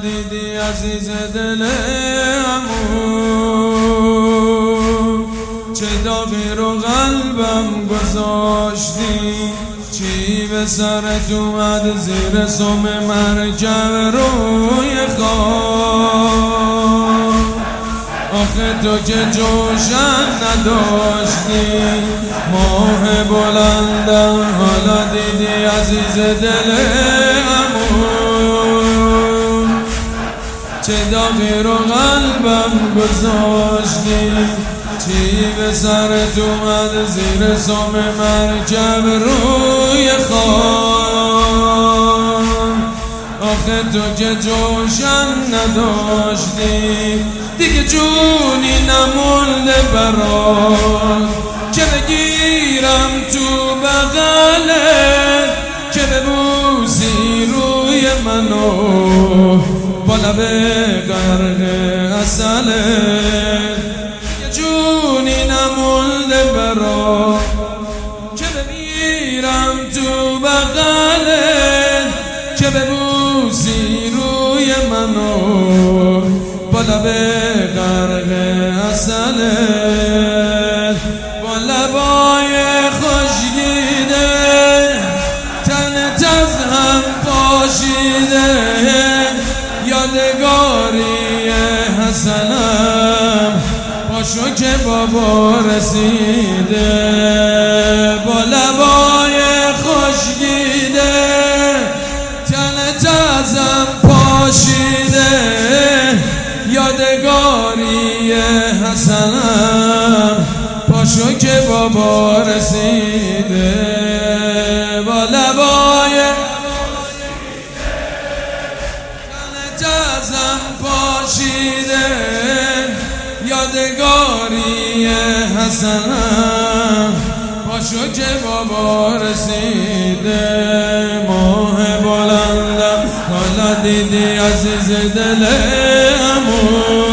دیدی عزیز دل عمو، چه داغی رو قلبم گذاشتی، چی به سرت اومد زیر سم مرکب روی خواب. آخه تو که جوشن نداشتی، ماه بلندم حالا دیدی عزیز دل عمو، چه داغی رو قلبم گذاشتی، چی به سرت اومد زیر سم مرکب روی خواب. آخه تو که جوشن نداشتی، دیگه جونی نمونده برات که بگیرم تو بغلت، که ببوسی روی منو با لب غرق عسلت. دیگه جونی نمونده برات که بگیرم تو بغلت، که ببوسی روی منو با لب غرق عسلت. با لبای خشکیده تنت از هم پاشیده، یادگاری حسنم پاشو که بابا رسیده. با لبای خشکیده تنت از هم پاشیده، یادگاری حسنم پاشو که بابا رسیده. با لبای تنت ازم پاشیده، یادگاری حسنم پاشو که بابا رسیده. ماه بلندم حالا دیدی عزیز دل عمو،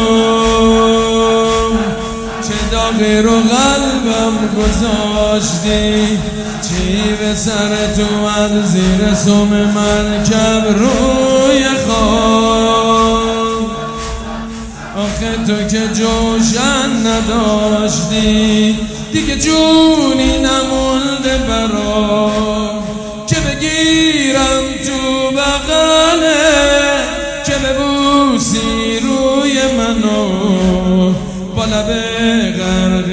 چه داغی رو قلبم گذاشتی، چی به سرت اومد زیر سم مرکب روی خواب. آخه تو که جوشن نداشتی، دیگه جونی نمونده برات که بگیرم تو بغلت، که ببوسی روی منو با لب غرق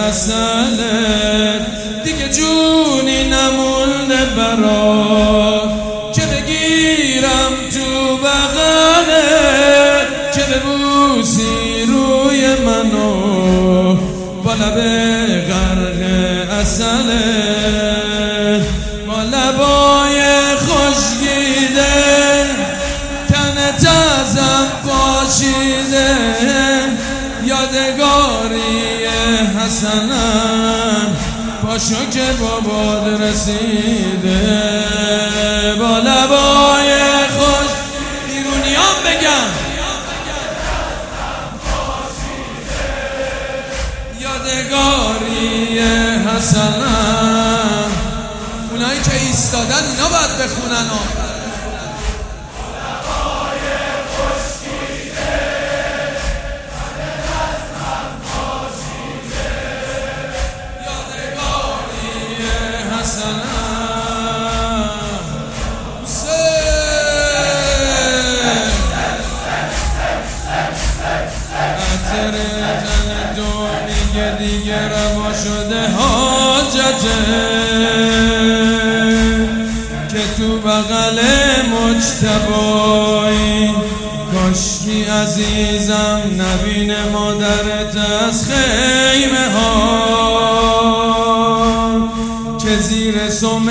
عسلت. دیگه جونی نمونده برات که بگیرم تو بغلت، که ببوسی روی منو با لب غرق عسلت. با لبای خشکیده تنت ازم پاشیده، یادگاری حسنم پاشو که بابات رسیده. با لبای خوش بیرونیان بگم، یادگاری حسنم. اونایی که ایستادن اینا باید بخونن ها. دیگه روا شده حاجته، که تو بغل مجتبایی، کاشکی عزیزم نبین مادرت از خیمه ها، که زیر سم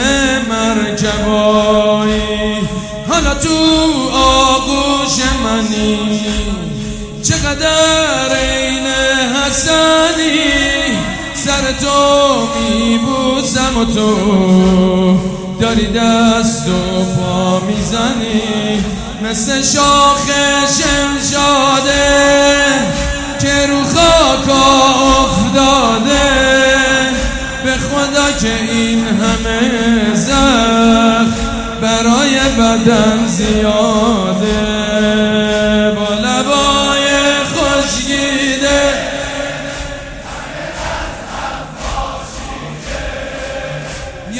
مرکبایی حالا تو آغوش منی. چقدر این حسنی، سر تو میبوسم و تو داری دست و پا میزنی، مثل شاخ شمشاده که رو خاک افتاده. به خدا که این همه زخم برای بدن زیاده.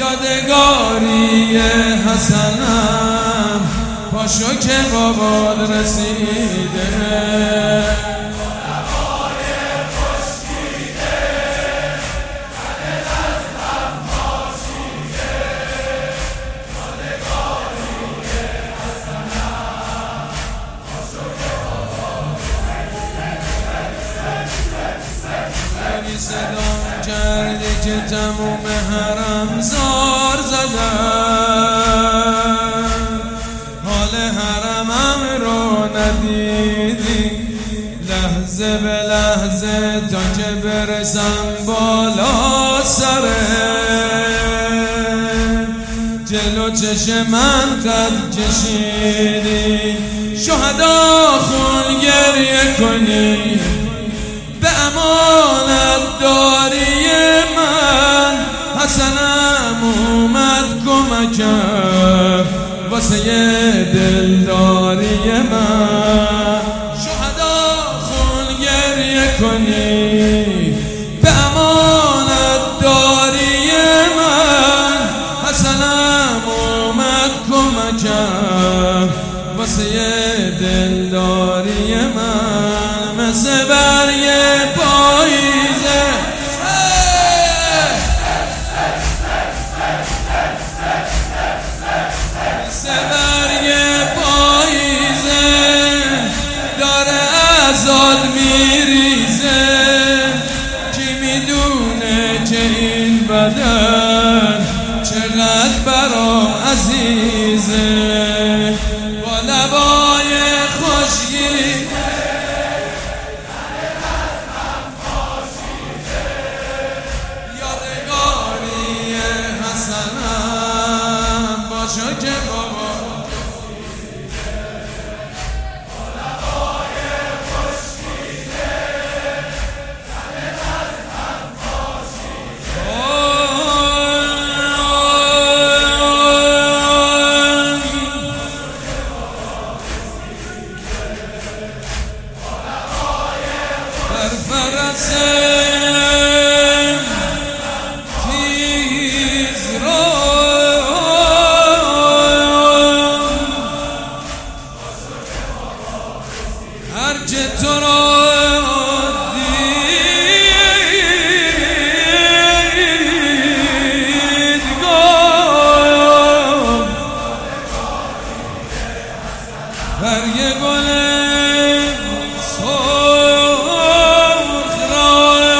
یادگاری حسنم پاشو که بابات رسیده صدام کردی که تموم حرم زار زدن حال حرمم رو ندیدی لحظه به لحظه تا که برسم بالا سره جلو چش من قد کشیدی شهدا خون گریه کنی به امانت داری من حسنم اومد کمکم واسه دلداری من شهدا خون گریه کنی به امانت داری من حسنم اومد کمکم واسه دلداری من مثل برگ پاییزه مثل برگ پاییزه داره ازاد میریزه کی میدونه که این بدن چقدر برام عزیزه با لبای خوشگیری باشو که بابا لبای خوشگیده تنه قلبم پاشیده بر فرسه هرچه تو را دیدگاه برگ گل سرخ را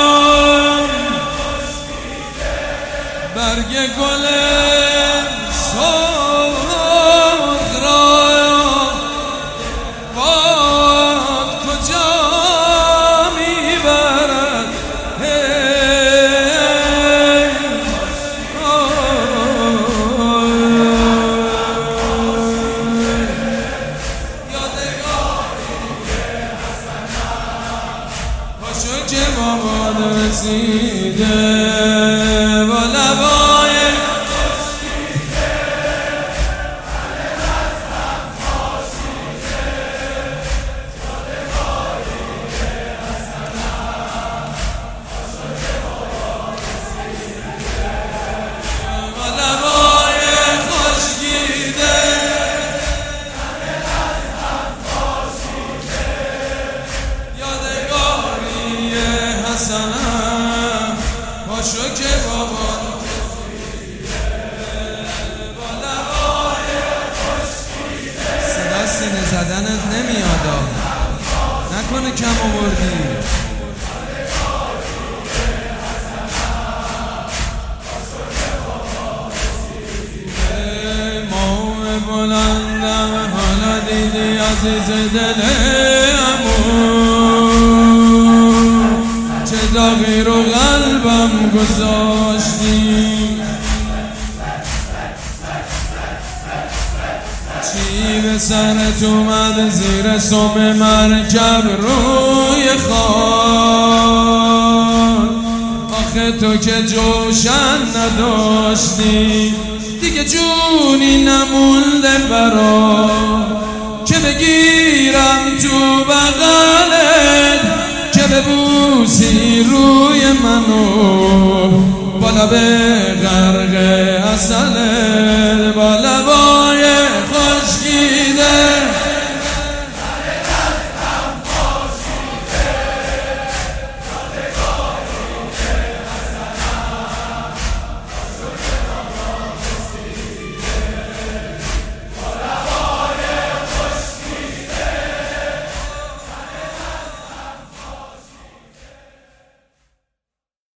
برگ گل سرخ را که بابات رسیده با لبای خوشگیده تنه دستم پاشیده یادگاری حسنم پاشو که بابات رسیده با لبای خوشگیده تنه دستم پاشیده یادگاری حسنم پاشو که بابات رسیده با لبای خوشگیده صدا سینه زدنت نمیاد نکنه کم آوردی ماه بلندم حالا دیدی عزیز دلمون چه داغی رو قلبم گذاشتی چی به سرت اومد زیر سم مرکب روی خان آخه تو که جوشن نداشتی دیگه جونی نمونده برا که بگیرم تو بغلت که ببوسی روی منو با با لب غرق اصل با لب